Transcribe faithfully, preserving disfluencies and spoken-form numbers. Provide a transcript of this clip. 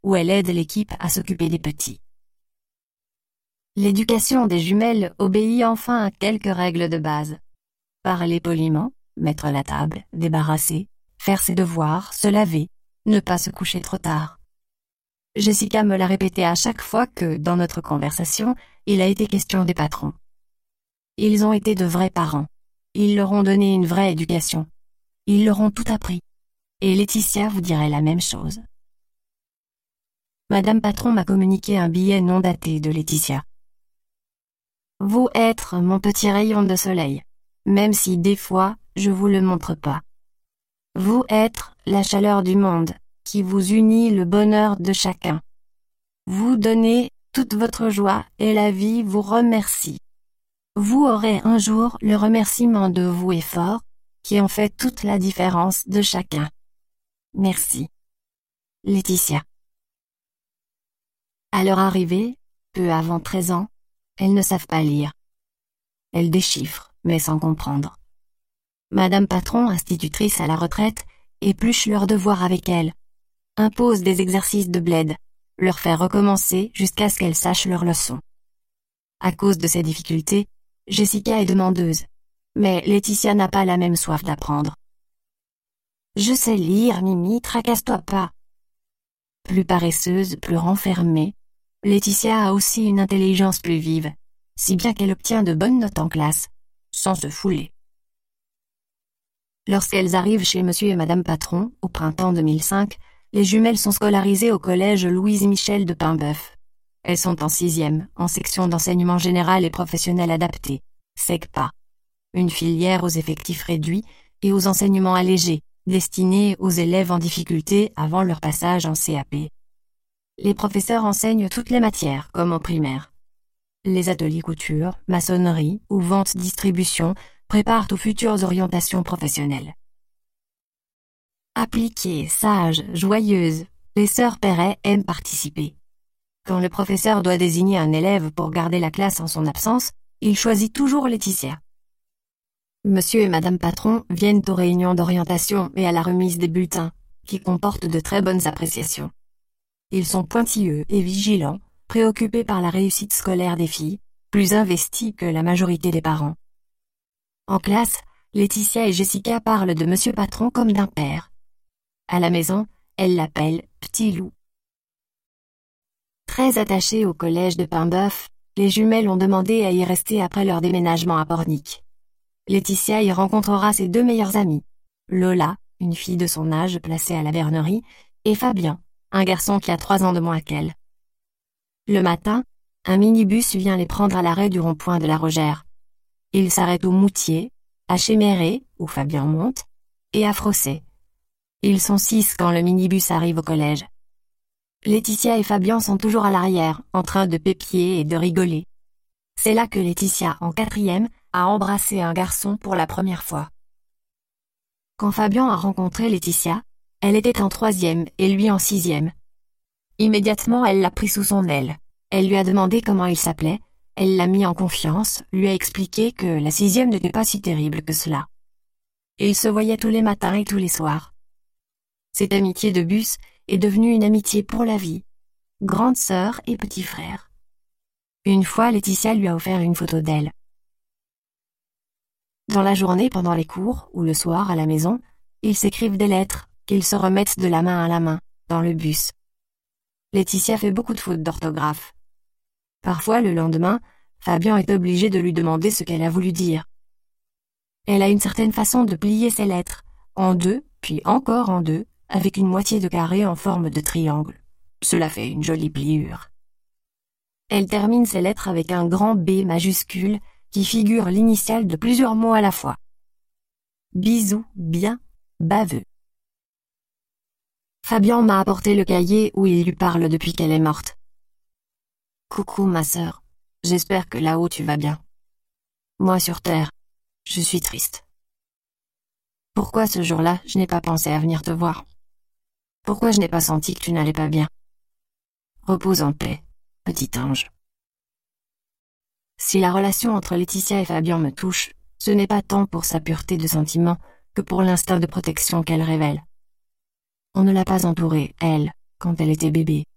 où elle aide l'équipe à s'occuper des petits. L'éducation des jumelles obéit enfin à quelques règles de base. Parler poliment, mettre la table, débarrasser, faire ses devoirs, se laver, ne pas se coucher trop tard. Jessica me l'a répété à chaque fois que, dans notre conversation, il a été question des patrons. Ils ont été de vrais parents. Ils leur ont donné une vraie éducation. Ils leur ont tout appris. Et Laetitia vous dirait la même chose. Madame Patron m'a communiqué un billet non daté de Laetitia. Vous être mon petit rayon de soleil, même si des fois je vous le montre pas. Vous être la chaleur du monde, qui vous unit le bonheur de chacun. Vous donnez toute votre joie et la vie vous remercie. Vous aurez un jour le remerciement de vos efforts, qui ont fait toute la différence de chacun. Merci. Laetitia. À leur arrivée, peu avant treize ans, elles ne savent pas lire. Elles déchiffrent, mais sans comprendre. Madame Patron, institutrice à la retraite, épluche leurs devoirs avec elles, impose des exercices de bled, leur fait recommencer jusqu'à ce qu'elles sachent leurs leçons. À cause de ces difficultés, Jessica est demandeuse, mais Laetitia n'a pas la même soif d'apprendre. Je sais lire, Mimi, tracasse-toi pas. Plus paresseuse, plus renfermée, Laetitia a aussi une intelligence plus vive, si bien qu'elle obtient de bonnes notes en classe, sans se fouler. Lorsqu'elles arrivent chez Monsieur et Madame Patron, au printemps deux mille cinq, les jumelles sont scolarisées au collège Louise Michel de Paimboeuf. Elles sont en sixième, en section d'enseignement général et professionnel adapté, SECPA, une filière aux effectifs réduits et aux enseignements allégés, destinés aux élèves en difficulté avant leur passage en C A P. Les professeurs enseignent toutes les matières, comme au primaire. Les ateliers couture, maçonnerie ou vente-distribution préparent aux futures orientations professionnelles. Appliquées, sages, joyeuses, les sœurs Perret aiment participer. Quand le professeur doit désigner un élève pour garder la classe en son absence, il choisit toujours Laetitia. Monsieur et Madame Patron viennent aux réunions d'orientation et à la remise des bulletins, qui comportent de très bonnes appréciations. Ils sont pointilleux et vigilants, préoccupés par la réussite scolaire des filles, plus investis que la majorité des parents. En classe, Laetitia et Jessica parlent de Monsieur Patron comme d'un père. À la maison, elles l'appellent Petit Loup. Très attachées au collège de Paimboeuf, les jumelles ont demandé à y rester après leur déménagement à Pornic. Laetitia y rencontrera ses deux meilleures amies, Lola, une fille de son âge placée à la bernerie, et Fabien, un garçon qui a trois ans de moins qu'elle. Le matin, un minibus vient les prendre à l'arrêt du rond-point de la Rogère. Ils s'arrêtent au Moutier, à Chéméré, où Fabien monte, et à Frossé. Ils sont six quand le minibus arrive au collège. Laetitia et Fabien sont toujours à l'arrière, en train de pépier et de rigoler. C'est là que Laetitia, en quatrième, a embrassé un garçon pour la première fois. Quand Fabien a rencontré Laetitia, elle était en troisième et lui en sixième. Immédiatement, elle l'a pris sous son aile. Elle lui a demandé comment il s'appelait, elle l'a mis en confiance, lui a expliqué que la sixième n'était pas si terrible que cela. Ils se voyaient tous les matins et tous les soirs. Cette amitié de bus est devenue une amitié pour la vie, grande sœur et petit frère. Une fois, Laetitia lui a offert une photo d'elle. Dans la journée, pendant les cours, ou le soir à la maison, ils s'écrivent des lettres, qu'ils se remettent de la main à la main, dans le bus. Laetitia fait beaucoup de fautes d'orthographe. Parfois, le lendemain, Fabien est obligé de lui demander ce qu'elle a voulu dire. Elle a une certaine façon de plier ses lettres, en deux, puis encore en deux, avec une moitié de carré en forme de triangle. Cela fait une jolie pliure. Elle termine ses lettres avec un grand B majuscule qui figure l'initiale de plusieurs mots à la fois. Bisous, bien, baveux. Fabien m'a apporté le cahier où il lui parle depuis qu'elle est morte. Coucou ma sœur, j'espère que là-haut tu vas bien. Moi sur terre, je suis triste. Pourquoi ce jour-là je n'ai pas pensé à venir te voir? Pourquoi je n'ai pas senti que tu n'allais pas bien? Repose en paix, petit ange. Si la relation entre Laetitia et Fabien me touche, ce n'est pas tant pour sa pureté de sentiment que pour l'instinct de protection qu'elle révèle. On ne l'a pas entourée, elle, quand elle était bébé.